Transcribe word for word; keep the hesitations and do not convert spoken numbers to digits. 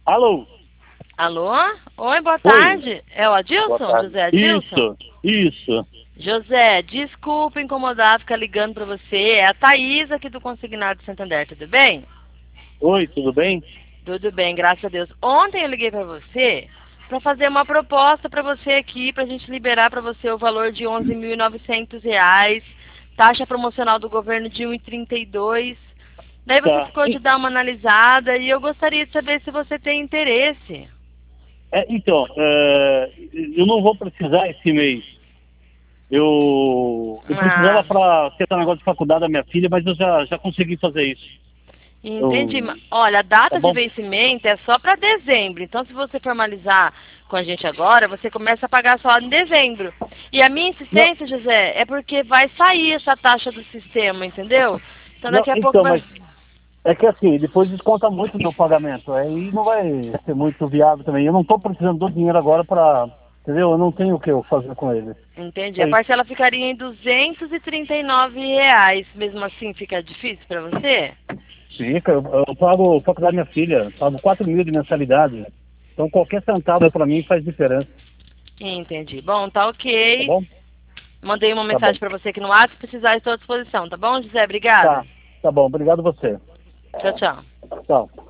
Alô? Alô? Oi, boa Oi. tarde. É o Boa Adilson? tarde. José Adilson? Isso, isso. José, desculpa incomodar, ficar ligando pra você. É a Thaís aqui do Consignado de Santander, tudo bem? Oi, tudo bem? Tudo bem, graças a Deus. Ontem eu liguei pra você pra fazer uma proposta pra você aqui, pra gente liberar pra você o valor de onze mil e novecentos reais, taxa promocional do governo de um e trinta e dois. Daí você Tá. ficou de E- dar uma analisada e eu gostaria de saber se você tem interesse. é, então, é, eu não vou precisar esse mês. Eu, eu precisava Ah, para ter um negócio de faculdade da minha filha, mas eu já, já consegui fazer isso. entendi. Eu, Ma- Olha, a tá data de bom? vencimento é só para dezembro. Então, se você formalizar com a gente agora, você começa a pagar só em dezembro. E a minha Não, insistência, José, é porque vai sair essa taxa do sistema, entendeu? Então, não, daqui a pouco então, vai. mas é que assim, depois desconta muito o meu pagamento. Aí não vai ser muito viável também. Eu não estou precisando do dinheiro agora para, entendeu? Eu não tenho o que eu fazer com ele. Entendi. Só A isso. parcela ficaria em duzentos e trinta e nove reais. Mesmo assim, fica difícil para você? Fica, eu, eu pago faculdade da minha filha, pago quatro mil de mensalidade. Então qualquer centavo para mim faz diferença, Entendi. Bom, tá tá ok. bom? Mandei uma Tá bom. mensagem para você aqui no WhatsApp. Se precisar, estou à disposição, tá bom, José? Obrigada. Tá, tá bom. Obrigado você. Tchau, tchau. Tchau.